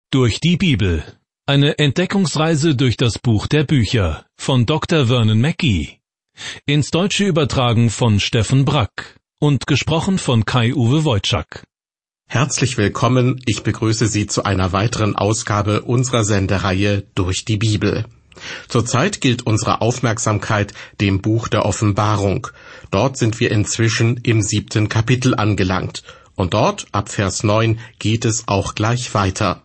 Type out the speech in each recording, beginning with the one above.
Durch die Bibel. Eine Entdeckungsreise durch das Buch der Bücher von Dr. Vernon Mackey. Ins Deutsche übertragen von Steffen Brack und gesprochen von Kai-Uwe Wojczak. Herzlich willkommen, ich begrüße Sie zu einer weiteren Ausgabe unserer Sendereihe Durch die Bibel. Zurzeit gilt unsere Aufmerksamkeit dem Buch der Offenbarung. Dort sind wir inzwischen im 7. Kapitel angelangt. Und dort, ab Vers 9, geht es auch gleich weiter.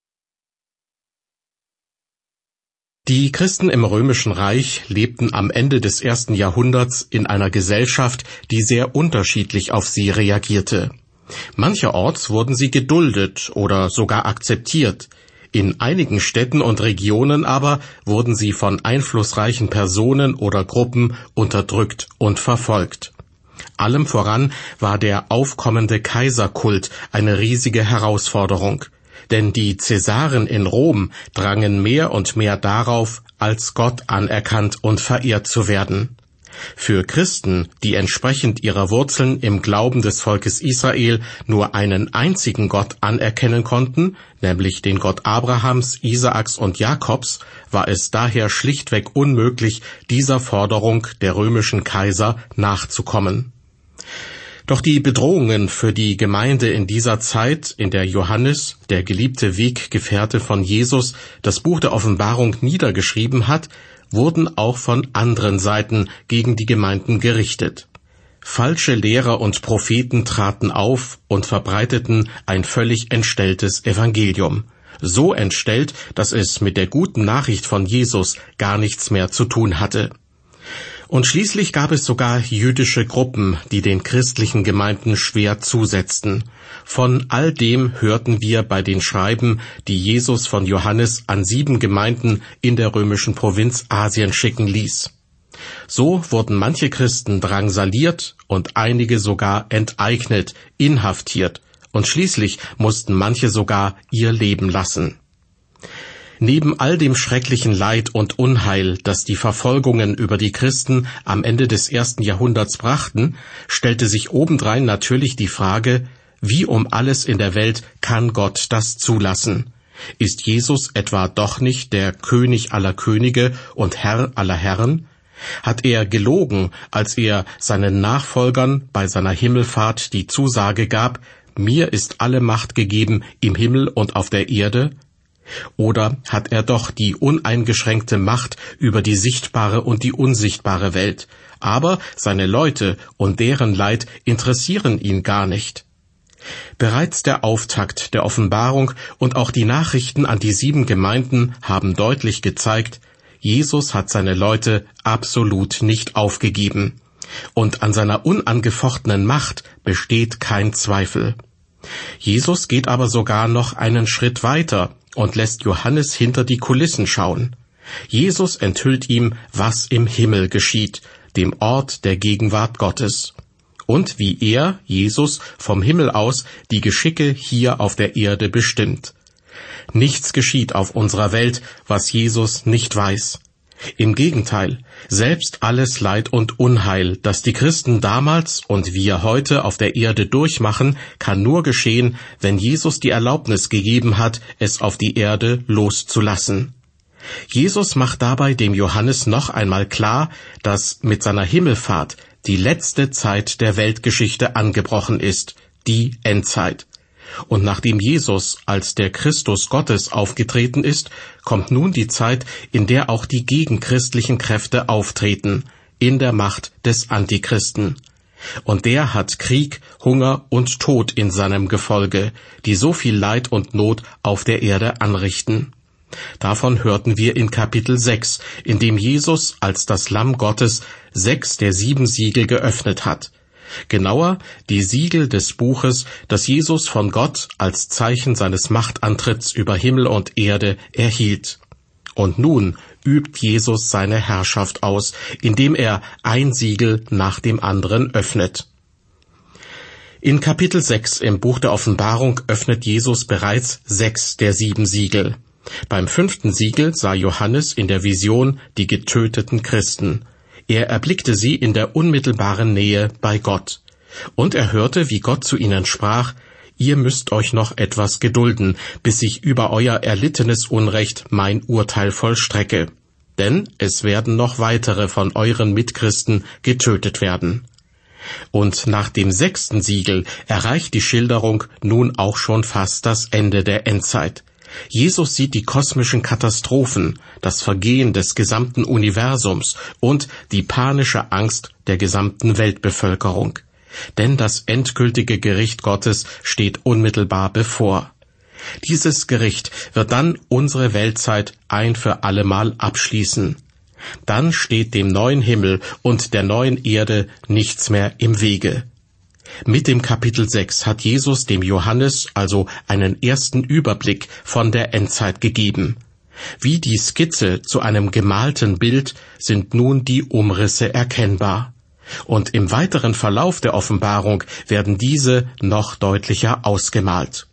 Die Christen im Römischen Reich lebten am Ende des 1. Jahrhunderts in einer Gesellschaft, die sehr unterschiedlich auf sie reagierte. Mancherorts wurden sie geduldet oder sogar akzeptiert. In einigen Städten und Regionen aber wurden sie von einflussreichen Personen oder Gruppen unterdrückt und verfolgt. Allem voran war der aufkommende Kaiserkult eine riesige Herausforderung. Denn die Cäsaren in Rom drangen mehr und mehr darauf, als Gott anerkannt und verehrt zu werden. Für Christen, die entsprechend ihrer Wurzeln im Glauben des Volkes Israel nur einen einzigen Gott anerkennen konnten, nämlich den Gott Abrahams, Isaaks und Jakobs, war es daher schlichtweg unmöglich, dieser Forderung der römischen Kaiser nachzukommen. Doch die Bedrohungen für die Gemeinde in dieser Zeit, in der Johannes, der geliebte Weggefährte von Jesus, das Buch der Offenbarung niedergeschrieben hat, wurden auch von anderen Seiten gegen die Gemeinden gerichtet. Falsche Lehrer und Propheten traten auf und verbreiteten ein völlig entstelltes Evangelium. So entstellt, dass es mit der guten Nachricht von Jesus gar nichts mehr zu tun hatte. Und schließlich gab es sogar jüdische Gruppen, die den christlichen Gemeinden schwer zusetzten. Von all dem hörten wir bei den Schreiben, die Jesus von Johannes an 7 Gemeinden in der römischen Provinz Asien schicken ließ. So wurden manche Christen drangsaliert und einige sogar enteignet, inhaftiert, und schließlich mussten manche sogar ihr Leben lassen. Neben all dem schrecklichen Leid und Unheil, das die Verfolgungen über die Christen am Ende des 1. Jahrhunderts brachten, stellte sich obendrein natürlich die Frage, wie um alles in der Welt kann Gott das zulassen? Ist Jesus etwa doch nicht der König aller Könige und Herr aller Herren? Hat er gelogen, als er seinen Nachfolgern bei seiner Himmelfahrt die Zusage gab, mir ist alle Macht gegeben im Himmel und auf der Erde? Oder hat er doch die uneingeschränkte Macht über die sichtbare und die unsichtbare Welt, aber seine Leute und deren Leid interessieren ihn gar nicht? Bereits der Auftakt der Offenbarung und auch die Nachrichten an die 7 Gemeinden haben deutlich gezeigt, Jesus hat seine Leute absolut nicht aufgegeben. Und an seiner unangefochtenen Macht besteht kein Zweifel. Jesus geht aber sogar noch einen Schritt weiter und lässt Johannes hinter die Kulissen schauen. Jesus enthüllt ihm, was im Himmel geschieht, dem Ort der Gegenwart Gottes. Und wie er, Jesus, vom Himmel aus die Geschicke hier auf der Erde bestimmt. Nichts geschieht auf unserer Welt, was Jesus nicht weiß. Im Gegenteil, selbst alles Leid und Unheil, das die Christen damals und wir heute auf der Erde durchmachen, kann nur geschehen, wenn Jesus die Erlaubnis gegeben hat, es auf die Erde loszulassen. Jesus macht dabei dem Johannes noch einmal klar, dass mit seiner Himmelfahrt die letzte Zeit der Weltgeschichte angebrochen ist, die Endzeit. Und nachdem Jesus als der Christus Gottes aufgetreten ist, kommt nun die Zeit, in der auch die gegenchristlichen Kräfte auftreten, in der Macht des Antichristen. Und der hat Krieg, Hunger und Tod in seinem Gefolge, die so viel Leid und Not auf der Erde anrichten. Davon hörten wir in Kapitel 6, in dem Jesus als das Lamm Gottes 6 der 7 Siegel geöffnet hat. Genauer die Siegel des Buches, das Jesus von Gott als Zeichen seines Machtantritts über Himmel und Erde erhielt. Und nun übt Jesus seine Herrschaft aus, indem er ein Siegel nach dem anderen öffnet. In Kapitel 6 im Buch der Offenbarung öffnet Jesus bereits 6 der 7 Siegel. Beim 5. Siegel sah Johannes in der Vision die getöteten Christen. Er erblickte sie in der unmittelbaren Nähe bei Gott. Und er hörte, wie Gott zu ihnen sprach, ihr müsst euch noch etwas gedulden, bis ich über euer erlittenes Unrecht mein Urteil vollstrecke. Denn es werden noch weitere von euren Mitchristen getötet werden. Und nach dem 6. Siegel erreicht die Schilderung nun auch schon fast das Ende der Endzeit. Jesus sieht die kosmischen Katastrophen, das Vergehen des gesamten Universums und die panische Angst der gesamten Weltbevölkerung. Denn das endgültige Gericht Gottes steht unmittelbar bevor. Dieses Gericht wird dann unsere Weltzeit ein für allemal abschließen. Dann steht dem neuen Himmel und der neuen Erde nichts mehr im Wege. Mit dem Kapitel 6 hat Jesus dem Johannes also einen ersten Überblick von der Endzeit gegeben. Wie die Skizze zu einem gemalten Bild sind nun die Umrisse erkennbar. Und im weiteren Verlauf der Offenbarung werden diese noch deutlicher ausgemalt.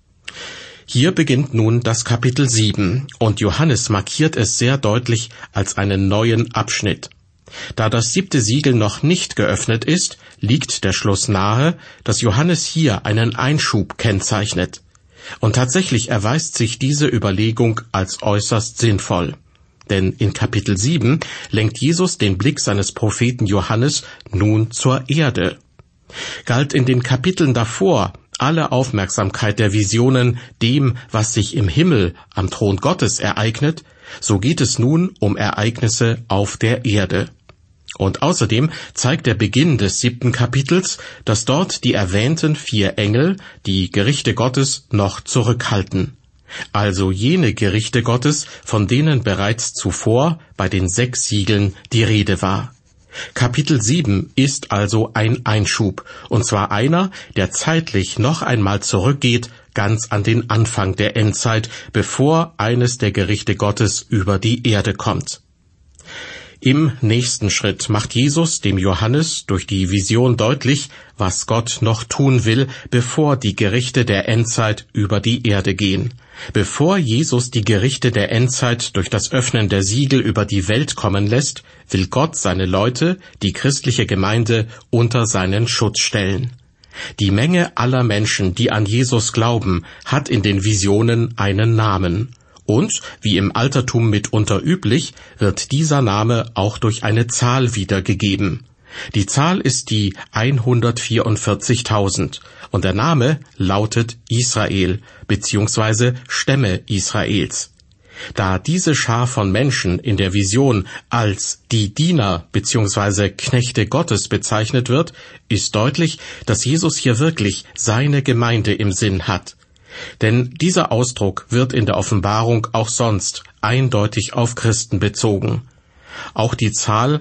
Hier beginnt nun das Kapitel 7, und Johannes markiert es sehr deutlich als einen neuen Abschnitt. Da das 7. Siegel noch nicht geöffnet ist, liegt der Schluss nahe, dass Johannes hier einen Einschub kennzeichnet. Und tatsächlich erweist sich diese Überlegung als äußerst sinnvoll. Denn in Kapitel 7 lenkt Jesus den Blick seines Propheten Johannes nun zur Erde. Galt in den Kapiteln davor alle Aufmerksamkeit der Visionen dem, was sich im Himmel am Thron Gottes ereignet, so geht es nun um Ereignisse auf der Erde. Und außerdem zeigt der Beginn des 7. Kapitels, dass dort die erwähnten 4 Engel die Gerichte Gottes noch zurückhalten. Also jene Gerichte Gottes, von denen bereits zuvor bei den 6 Siegeln die Rede war. Kapitel 7 ist also ein Einschub, und zwar einer, der zeitlich noch einmal zurückgeht, ganz an den Anfang der Endzeit, bevor eines der Gerichte Gottes über die Erde kommt. Im nächsten Schritt macht Jesus dem Johannes durch die Vision deutlich, was Gott noch tun will, bevor die Gerichte der Endzeit über die Erde gehen. Bevor Jesus die Gerichte der Endzeit durch das Öffnen der Siegel über die Welt kommen lässt, will Gott seine Leute, die christliche Gemeinde, unter seinen Schutz stellen. Die Menge aller Menschen, die an Jesus glauben, hat in den Visionen einen Namen. Und, wie im Altertum mitunter üblich, wird dieser Name auch durch eine Zahl wiedergegeben. Die Zahl ist die 144.000 und der Name lautet Israel bzw. Stämme Israels. Da diese Schar von Menschen in der Vision als die Diener bzw. Knechte Gottes bezeichnet wird, ist deutlich, dass Jesus hier wirklich seine Gemeinde im Sinn hat. Denn dieser Ausdruck wird in der Offenbarung auch sonst eindeutig auf Christen bezogen. Auch die Zahl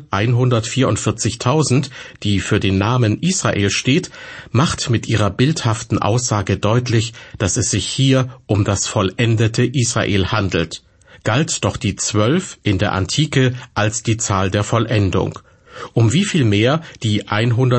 144.000, die für den Namen Israel steht, macht mit ihrer bildhaften Aussage deutlich, dass es sich hier um das vollendete Israel handelt. Galt doch die 12 in der Antike als die Zahl der Vollendung. Um wie viel mehr die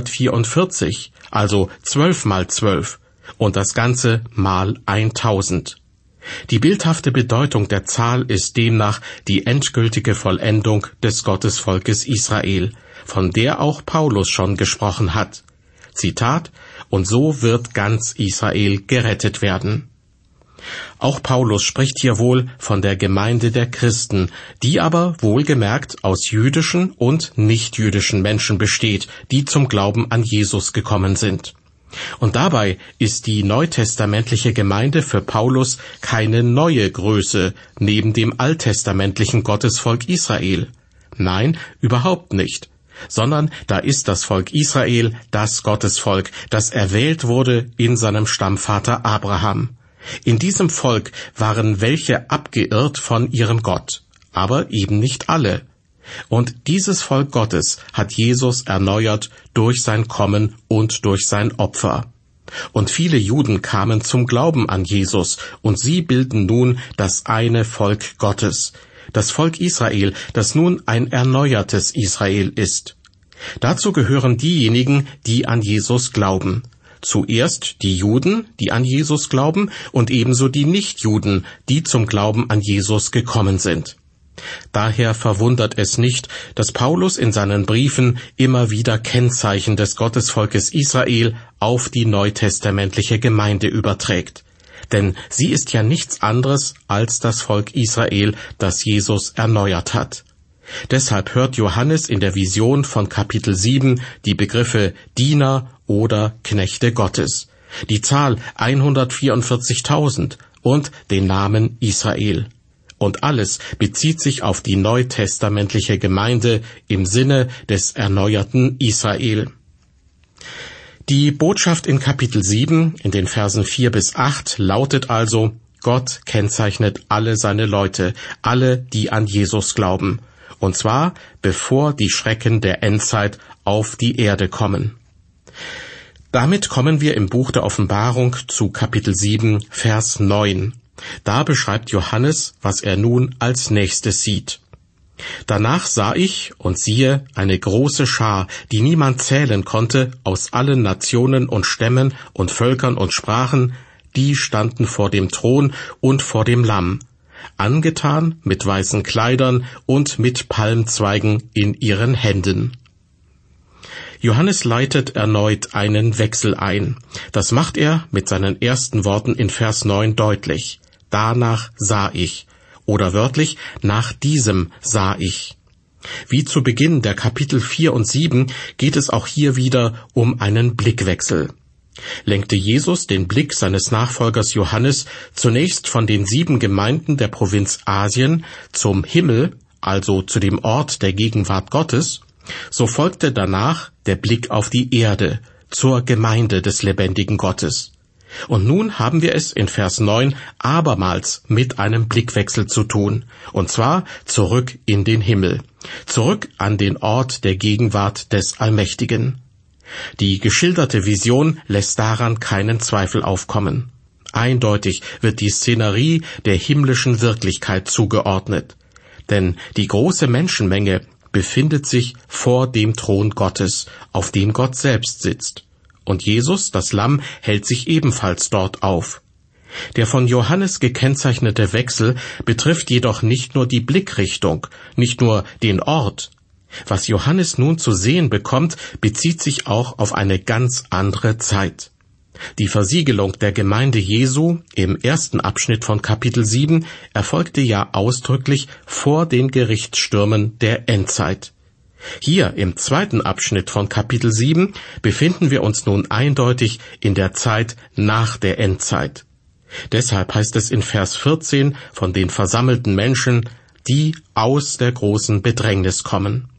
144, also 12 mal 12. Und das Ganze mal 1000. Die bildhafte Bedeutung der Zahl ist demnach die endgültige Vollendung des Gottesvolkes Israel, von der auch Paulus schon gesprochen hat. Zitat: Und so wird ganz Israel gerettet werden. Auch Paulus spricht hier wohl von der Gemeinde der Christen, die aber wohlgemerkt aus jüdischen und nichtjüdischen Menschen besteht, die zum Glauben an Jesus gekommen sind. Und dabei ist die neutestamentliche Gemeinde für Paulus keine neue Größe neben dem alttestamentlichen Gottesvolk Israel. Nein, überhaupt nicht. Sondern da ist das Volk Israel das Gottesvolk, das erwählt wurde in seinem Stammvater Abraham. In diesem Volk waren welche abgeirrt von ihrem Gott, aber eben nicht alle. Und dieses Volk Gottes hat Jesus erneuert durch sein Kommen und durch sein Opfer. Und viele Juden kamen zum Glauben an Jesus, und sie bilden nun das eine Volk Gottes, das Volk Israel, das nun ein erneuertes Israel ist. Dazu gehören diejenigen, die an Jesus glauben. Zuerst die Juden, die an Jesus glauben, und ebenso die Nichtjuden, die zum Glauben an Jesus gekommen sind. Daher verwundert es nicht, dass Paulus in seinen Briefen immer wieder Kennzeichen des Gottesvolkes Israel auf die neutestamentliche Gemeinde überträgt. Denn sie ist ja nichts anderes als das Volk Israel, das Jesus erneuert hat. Deshalb hört Johannes in der Vision von Kapitel 7 die Begriffe Diener oder Knechte Gottes, die Zahl 144.000 und den Namen Israel. Und alles bezieht sich auf die neutestamentliche Gemeinde im Sinne des erneuerten Israel. Die Botschaft in Kapitel 7 in den Versen 4 bis 8 lautet also: Gott kennzeichnet alle seine Leute, alle, die an Jesus glauben. Und zwar, bevor die Schrecken der Endzeit auf die Erde kommen. Damit kommen wir im Buch der Offenbarung zu Kapitel 7, Vers 9. Da beschreibt Johannes, was er nun als nächstes sieht. Danach sah ich, und siehe, eine große Schar, die niemand zählen konnte, aus allen Nationen und Stämmen und Völkern und Sprachen, die standen vor dem Thron und vor dem Lamm, angetan mit weißen Kleidern und mit Palmzweigen in ihren Händen. Johannes leitet erneut einen Wechsel ein. Das macht er mit seinen ersten Worten in Vers 9 deutlich. Danach sah ich. Oder wörtlich, nach diesem sah ich. Wie zu Beginn der Kapitel 4 und 7 geht es auch hier wieder um einen Blickwechsel. Lenkte Jesus den Blick seines Nachfolgers Johannes zunächst von den 7 Gemeinden der Provinz Asien zum Himmel, also zu dem Ort der Gegenwart Gottes, so folgte danach der Blick auf die Erde, zur Gemeinde des lebendigen Gottes. Und nun haben wir es in Vers 9 abermals mit einem Blickwechsel zu tun, und zwar zurück in den Himmel, zurück an den Ort der Gegenwart des Allmächtigen. Die geschilderte Vision lässt daran keinen Zweifel aufkommen. Eindeutig wird die Szenerie der himmlischen Wirklichkeit zugeordnet, denn die große Menschenmenge befindet sich vor dem Thron Gottes, auf dem Gott selbst sitzt. Und Jesus, das Lamm, hält sich ebenfalls dort auf. Der von Johannes gekennzeichnete Wechsel betrifft jedoch nicht nur die Blickrichtung, nicht nur den Ort. Was Johannes nun zu sehen bekommt, bezieht sich auch auf eine ganz andere Zeit. Die Versiegelung der Gemeinde Jesu im ersten Abschnitt von Kapitel 7 erfolgte ja ausdrücklich vor den Gerichtsstürmen der Endzeit. Hier im zweiten Abschnitt von Kapitel 7 befinden wir uns nun eindeutig in der Zeit nach der Endzeit. Deshalb heißt es in Vers 14 von den versammelten Menschen, die aus der großen Bedrängnis kommen.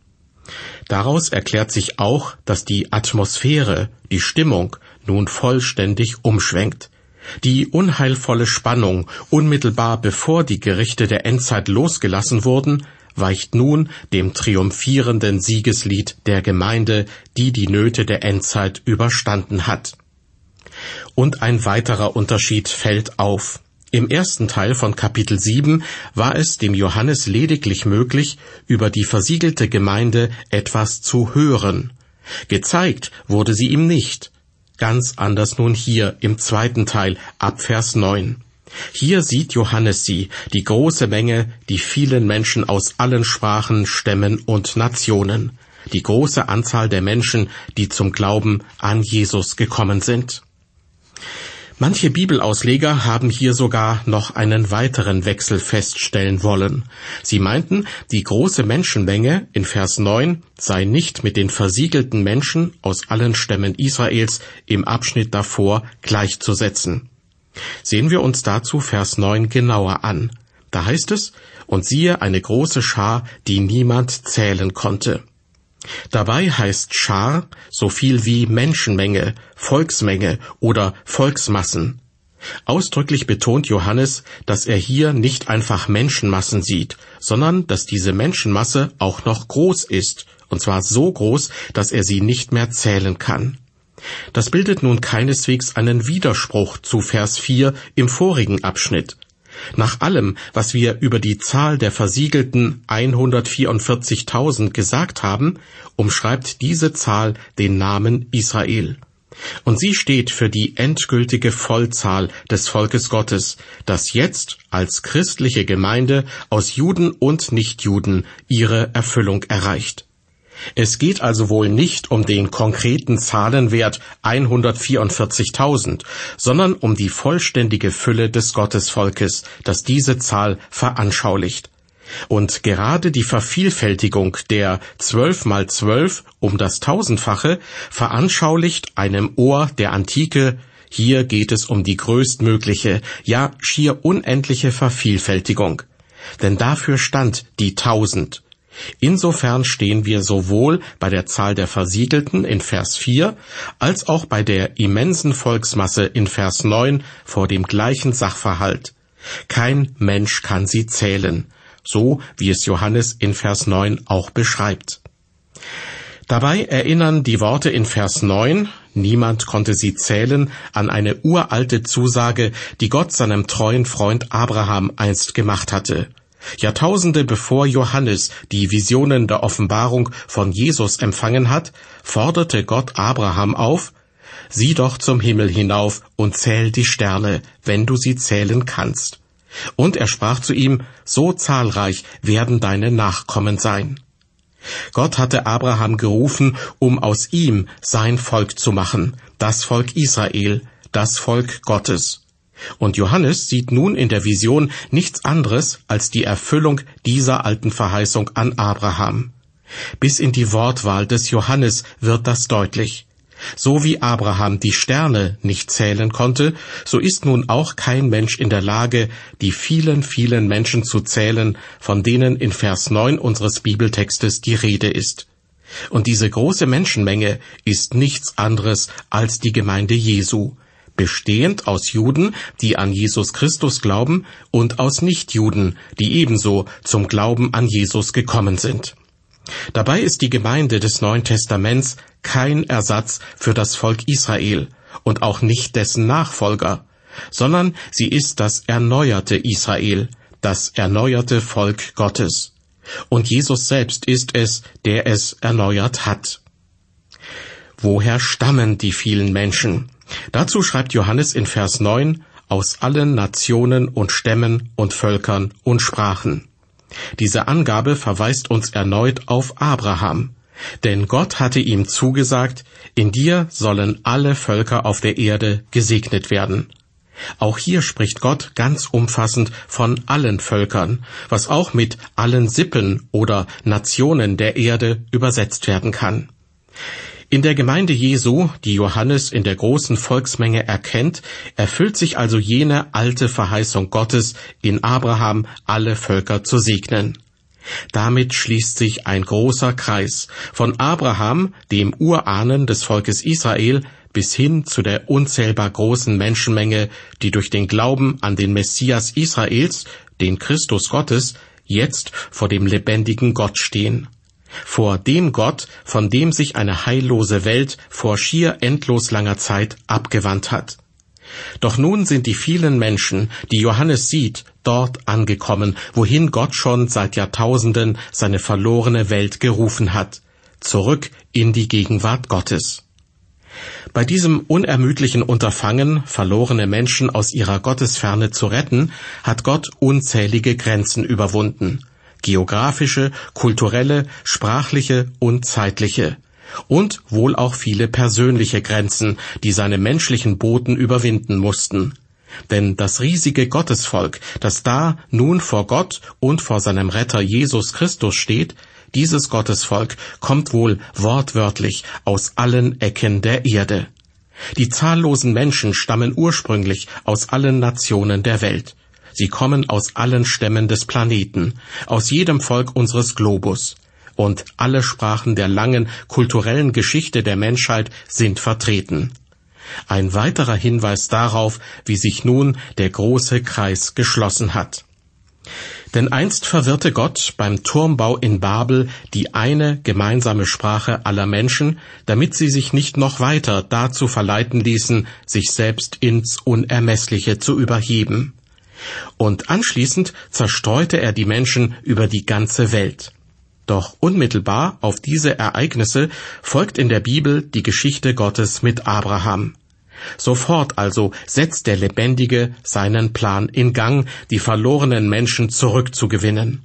Daraus erklärt sich auch, dass die Atmosphäre, die Stimmung nun vollständig umschwenkt. Die unheilvolle Spannung, unmittelbar bevor die Gerichte der Endzeit losgelassen wurden, weicht nun dem triumphierenden Siegeslied der Gemeinde, die die Nöte der Endzeit überstanden hat. Und ein weiterer Unterschied fällt auf. Im ersten Teil von Kapitel 7 war es dem Johannes lediglich möglich, über die versiegelte Gemeinde etwas zu hören. Gezeigt wurde sie ihm nicht. Ganz anders nun hier im zweiten Teil, ab Vers 9. Hier sieht Johannes sie, die große Menge, die vielen Menschen aus allen Sprachen, Stämmen und Nationen, die große Anzahl der Menschen, die zum Glauben an Jesus gekommen sind. Manche Bibelausleger haben hier sogar noch einen weiteren Wechsel feststellen wollen. Sie meinten, die große Menschenmenge in Vers 9 sei nicht mit den versiegelten Menschen aus allen Stämmen Israels im Abschnitt davor gleichzusetzen. Sehen wir uns dazu Vers 9 genauer an. Da heißt es, und siehe eine große Schar, die niemand zählen konnte. Dabei heißt Schar so viel wie Menschenmenge, Volksmenge oder Volksmassen. Ausdrücklich betont Johannes, dass er hier nicht einfach Menschenmassen sieht, sondern dass diese Menschenmasse auch noch groß ist, und zwar so groß, dass er sie nicht mehr zählen kann. Das bildet nun keineswegs einen Widerspruch zu Vers 4 im vorigen Abschnitt. Nach allem, was wir über die Zahl der versiegelten 144.000 gesagt haben, umschreibt diese Zahl den Namen Israel. Und sie steht für die endgültige Vollzahl des Volkes Gottes, das jetzt als christliche Gemeinde aus Juden und Nichtjuden ihre Erfüllung erreicht. Es geht also wohl nicht um den konkreten Zahlenwert 144.000, sondern um die vollständige Fülle des Gottesvolkes, das diese Zahl veranschaulicht. Und gerade die Vervielfältigung der 12 mal 12 um das Tausendfache veranschaulicht einem Ohr der Antike, hier geht es um die größtmögliche, ja schier unendliche Vervielfältigung. Denn dafür stand die 1000. Insofern stehen wir sowohl bei der Zahl der Versiegelten in Vers 4 als auch bei der immensen Volksmasse in Vers 9 vor dem gleichen Sachverhalt. Kein Mensch kann sie zählen, so wie es Johannes in Vers 9 auch beschreibt. Dabei erinnern die Worte in Vers 9, niemand konnte sie zählen, an eine uralte Zusage, die Gott seinem treuen Freund Abraham einst gemacht hatte. Jahrtausende bevor Johannes die Visionen der Offenbarung von Jesus empfangen hat, forderte Gott Abraham auf: Sieh doch zum Himmel hinauf und zähl die Sterne, wenn du sie zählen kannst. Und er sprach zu ihm: So zahlreich werden deine Nachkommen sein. Gott hatte Abraham gerufen, um aus ihm sein Volk zu machen, das Volk Israel, das Volk Gottes. Und Johannes sieht nun in der Vision nichts anderes als die Erfüllung dieser alten Verheißung an Abraham. Bis in die Wortwahl des Johannes wird das deutlich. So wie Abraham die Sterne nicht zählen konnte, so ist nun auch kein Mensch in der Lage, die vielen, vielen Menschen zu zählen, von denen in Vers 9 unseres Bibeltextes die Rede ist. Und diese große Menschenmenge ist nichts anderes als die Gemeinde Jesu, bestehend aus Juden, die an Jesus Christus glauben, und aus Nichtjuden, die ebenso zum Glauben an Jesus gekommen sind. Dabei ist die Gemeinde des Neuen Testaments kein Ersatz für das Volk Israel und auch nicht dessen Nachfolger, sondern sie ist das erneuerte Israel, das erneuerte Volk Gottes. Und Jesus selbst ist es, der es erneuert hat. Woher stammen die vielen Menschen? Dazu schreibt Johannes in Vers 9, aus allen Nationen und Stämmen und Völkern und Sprachen. Diese Angabe verweist uns erneut auf Abraham, denn Gott hatte ihm zugesagt, in dir sollen alle Völker auf der Erde gesegnet werden. Auch hier spricht Gott ganz umfassend von allen Völkern, was auch mit allen Sippen oder Nationen der Erde übersetzt werden kann. In der Gemeinde Jesu, die Johannes in der großen Volksmenge erkennt, erfüllt sich also jene alte Verheißung Gottes, in Abraham alle Völker zu segnen. Damit schließt sich ein großer Kreis, von Abraham, dem Urahnen des Volkes Israel, bis hin zu der unzählbar großen Menschenmenge, die durch den Glauben an den Messias Israels, den Christus Gottes, jetzt vor dem lebendigen Gott stehen. Vor dem Gott, von dem sich eine heillose Welt vor schier endlos langer Zeit abgewandt hat. Doch nun sind die vielen Menschen, die Johannes sieht, dort angekommen, wohin Gott schon seit Jahrtausenden seine verlorene Welt gerufen hat, zurück in die Gegenwart Gottes. Bei diesem unermüdlichen Unterfangen, verlorene Menschen aus ihrer Gottesferne zu retten, hat Gott unzählige Grenzen überwunden. Geografische, kulturelle, sprachliche und zeitliche. Und wohl auch viele persönliche Grenzen, die seine menschlichen Boten überwinden mussten. Denn das riesige Gottesvolk, das da nun vor Gott und vor seinem Retter Jesus Christus steht, dieses Gottesvolk kommt wohl wortwörtlich aus allen Ecken der Erde. Die zahllosen Menschen stammen ursprünglich aus allen Nationen der Welt. Sie kommen aus allen Stämmen des Planeten, aus jedem Volk unseres Globus. Und alle Sprachen der langen kulturellen Geschichte der Menschheit sind vertreten. Ein weiterer Hinweis darauf, wie sich nun der große Kreis geschlossen hat. Denn einst verwirrte Gott beim Turmbau in Babel die eine gemeinsame Sprache aller Menschen, damit sie sich nicht noch weiter dazu verleiten ließen, sich selbst ins Unermessliche zu überheben. Und anschließend zerstreute er die Menschen über die ganze Welt. Doch unmittelbar auf diese Ereignisse folgt in der Bibel die Geschichte Gottes mit Abraham. Sofort also setzt der Lebendige seinen Plan in Gang, die verlorenen Menschen zurückzugewinnen.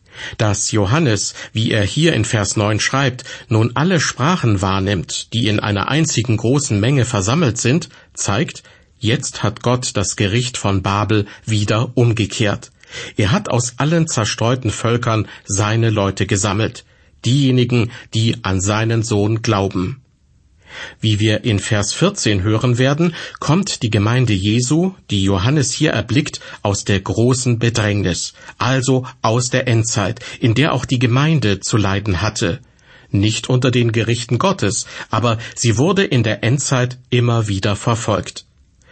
Dass Johannes, wie er hier in Vers 9 schreibt, nun alle Sprachen wahrnimmt, die in einer einzigen großen Menge versammelt sind, zeigt, jetzt hat Gott das Gericht von Babel wieder umgekehrt. Er hat aus allen zerstreuten Völkern seine Leute gesammelt, diejenigen, die an seinen Sohn glauben. Wie wir in Vers 14 hören werden, kommt die Gemeinde Jesu, die Johannes hier erblickt, aus der großen Bedrängnis, also aus der Endzeit, in der auch die Gemeinde zu leiden hatte. Nicht unter den Gerichten Gottes, aber sie wurde in der Endzeit immer wieder verfolgt.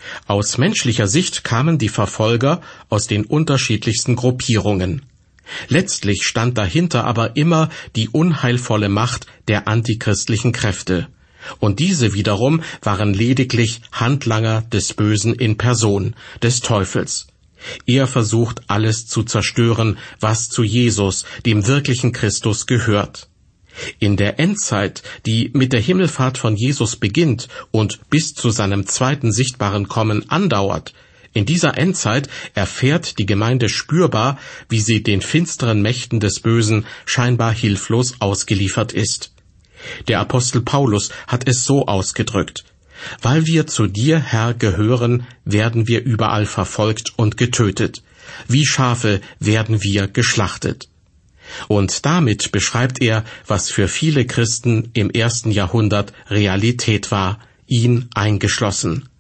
Aus menschlicher Sicht kamen die Verfolger aus den unterschiedlichsten Gruppierungen. Letztlich stand dahinter aber immer die unheilvolle Macht der antichristlichen Kräfte. Und diese wiederum waren lediglich Handlanger des Bösen in Person, des Teufels. Er versucht, alles zu zerstören, was zu Jesus, dem wirklichen Christus, gehört. In der Endzeit, die mit der Himmelfahrt von Jesus beginnt und bis zu seinem zweiten sichtbaren Kommen andauert, in dieser Endzeit erfährt die Gemeinde spürbar, wie sie den finsteren Mächten des Bösen scheinbar hilflos ausgeliefert ist. Der Apostel Paulus hat es so ausgedrückt: Weil wir zu dir, Herr, gehören, werden wir überall verfolgt und getötet. Wie Schafe werden wir geschlachtet. Und damit beschreibt er, was für viele Christen im 1. Jahrhundert Realität war, ihn eingeschlossen.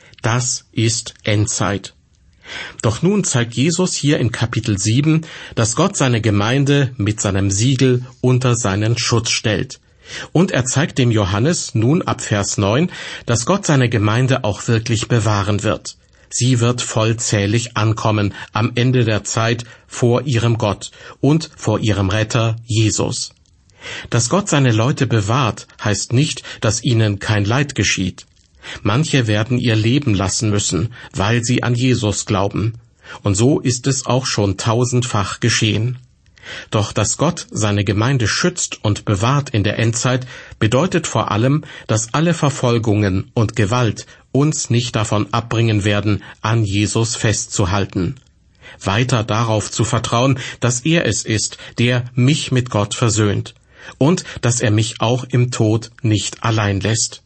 Das ist Endzeit. Doch nun zeigt Jesus hier in Kapitel 7, dass Gott seine Gemeinde mit seinem Siegel unter seinen Schutz stellt. Und er zeigt dem Johannes nun ab Vers 9, dass Gott seine Gemeinde auch wirklich bewahren wird. Sie wird vollzählig ankommen am Ende der Zeit vor ihrem Gott und vor ihrem Retter Jesus. Dass Gott seine Leute bewahrt, heißt nicht, dass ihnen kein Leid geschieht. Manche werden ihr Leben lassen müssen, weil sie an Jesus glauben. Und so ist es auch schon tausendfach geschehen. Doch dass Gott seine Gemeinde schützt und bewahrt in der Endzeit, bedeutet vor allem, dass alle Verfolgungen und Gewalt uns nicht davon abbringen werden, an Jesus festzuhalten. Weiter darauf zu vertrauen, dass er es ist, der mich mit Gott versöhnt und dass er mich auch im Tod nicht allein lässt.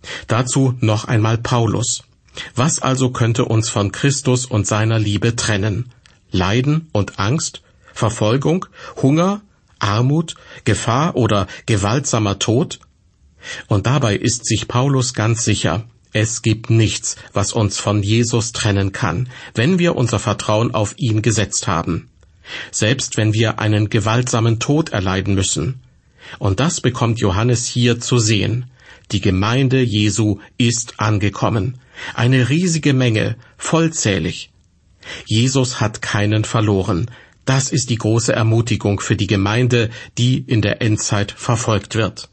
Dazu noch einmal Paulus. Was also könnte uns von Christus und seiner Liebe trennen? Leiden und Angst? Verfolgung, Hunger, Armut, Gefahr oder gewaltsamer Tod? Und dabei ist sich Paulus ganz sicher, es gibt nichts, was uns von Jesus trennen kann, wenn wir unser Vertrauen auf ihn gesetzt haben. Selbst wenn wir einen gewaltsamen Tod erleiden müssen. Und das bekommt Johannes hier zu sehen. Die Gemeinde Jesu ist angekommen. Eine riesige Menge, vollzählig. Jesus hat keinen verloren. Das ist die große Ermutigung für die Gemeinde, die in der Endzeit verfolgt wird.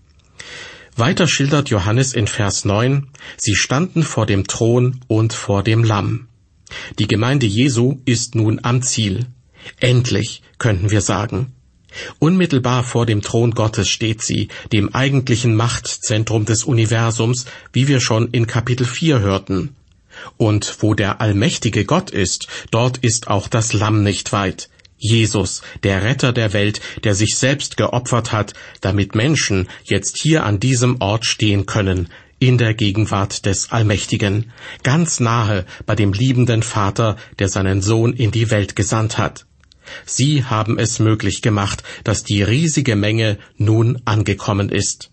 Weiter schildert Johannes in Vers 9, sie standen vor dem Thron und vor dem Lamm. Die Gemeinde Jesu ist nun am Ziel. Endlich, könnten wir sagen. Unmittelbar vor dem Thron Gottes steht sie, dem eigentlichen Machtzentrum des Universums, wie wir schon in Kapitel 4 hörten. Und wo der allmächtige Gott ist, dort ist auch das Lamm nicht weit. Jesus, der Retter der Welt, der sich selbst geopfert hat, damit Menschen jetzt hier an diesem Ort stehen können, in der Gegenwart des Allmächtigen, ganz nahe bei dem liebenden Vater, der seinen Sohn in die Welt gesandt hat. Sie haben es möglich gemacht, dass die riesige Menge nun angekommen ist.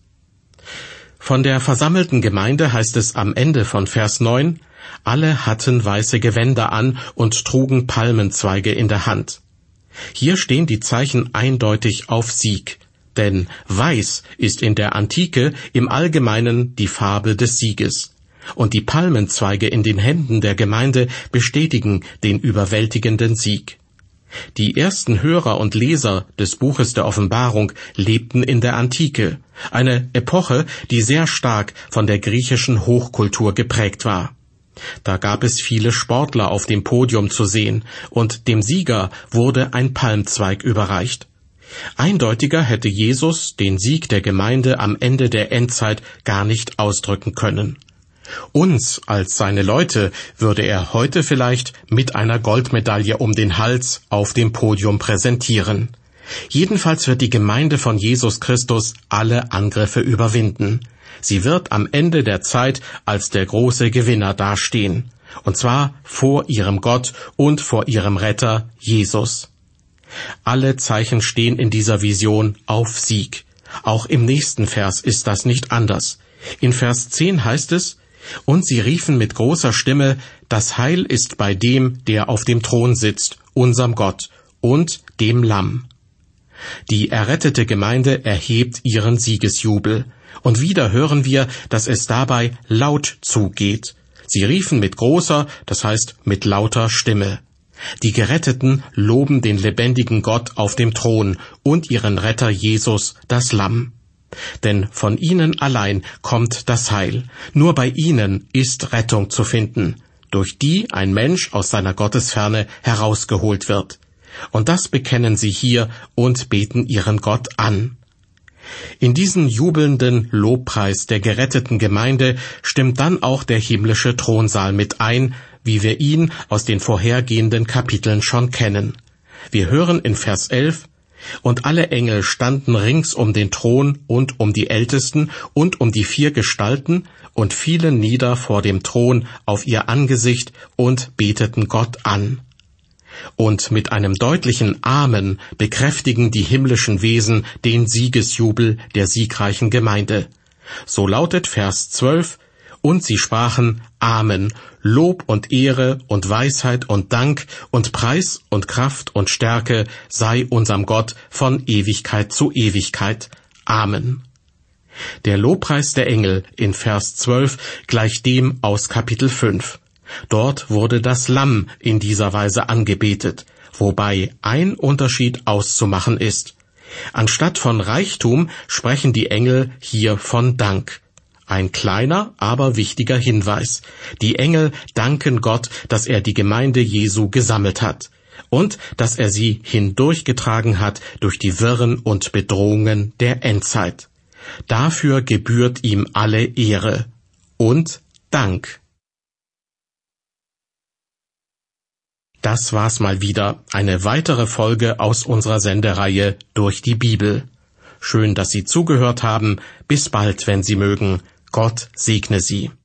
Von der versammelten Gemeinde heißt es am Ende von Vers 9, alle hatten weiße Gewänder an und trugen Palmenzweige in der Hand. Hier stehen die Zeichen eindeutig auf Sieg, denn weiß ist in der Antike im Allgemeinen die Farbe des Sieges, und die Palmenzweige in den Händen der Gemeinde bestätigen den überwältigenden Sieg. Die ersten Hörer und Leser des Buches der Offenbarung lebten in der Antike, eine Epoche, die sehr stark von der griechischen Hochkultur geprägt war. Da gab es viele Sportler auf dem Podium zu sehen, und dem Sieger wurde ein Palmzweig überreicht. Eindeutiger hätte Jesus den Sieg der Gemeinde am Ende der Endzeit gar nicht ausdrücken können. Uns als seine Leute würde er heute vielleicht mit einer Goldmedaille um den Hals auf dem Podium präsentieren. Jedenfalls wird die Gemeinde von Jesus Christus alle Angriffe überwinden. Sie wird am Ende der Zeit als der große Gewinner dastehen, und zwar vor ihrem Gott und vor ihrem Retter Jesus. Alle Zeichen stehen in dieser Vision auf Sieg. Auch im nächsten Vers ist das nicht anders. In Vers 10 heißt es: Und sie riefen mit großer Stimme, das Heil ist bei dem, der auf dem Thron sitzt, unserem Gott und dem Lamm. Die errettete Gemeinde erhebt ihren Siegesjubel. Und wieder hören wir, dass es dabei laut zugeht. Sie riefen mit großer, das heißt mit lauter Stimme. Die Geretteten loben den lebendigen Gott auf dem Thron und ihren Retter Jesus, das Lamm. Denn von ihnen allein kommt das Heil. Nur bei ihnen ist Rettung zu finden, durch die ein Mensch aus seiner Gottesferne herausgeholt wird. Und das bekennen sie hier und beten ihren Gott an. In diesen jubelnden Lobpreis der geretteten Gemeinde stimmt dann auch der himmlische Thronsaal mit ein, wie wir ihn aus den vorhergehenden Kapiteln schon kennen. Wir hören in Vers 11: Und alle Engel standen rings um den Thron und um die Ältesten und um die 4 Gestalten und fielen nieder vor dem Thron auf ihr Angesicht und beteten Gott an. Und mit einem deutlichen Amen bekräftigen die himmlischen Wesen den Siegesjubel der siegreichen Gemeinde. So lautet Vers 12: Und sie sprachen: Amen, Lob und Ehre und Weisheit und Dank und Preis und Kraft und Stärke sei unserem Gott von Ewigkeit zu Ewigkeit. Amen. Der Lobpreis der Engel in Vers 12 gleicht dem aus Kapitel 5. Dort wurde das Lamm in dieser Weise angebetet, wobei ein Unterschied auszumachen ist. Anstatt von Reichtum sprechen die Engel hier von Dank. Ein kleiner, aber wichtiger Hinweis. Die Engel danken Gott, dass er die Gemeinde Jesu gesammelt hat und dass er sie hindurchgetragen hat durch die Wirren und Bedrohungen der Endzeit. Dafür gebührt ihm alle Ehre und Dank. Das war's mal wieder, eine weitere Folge aus unserer Sendereihe Durch die Bibel. Schön, dass Sie zugehört haben. Bis bald, wenn Sie mögen. Gott segne Sie.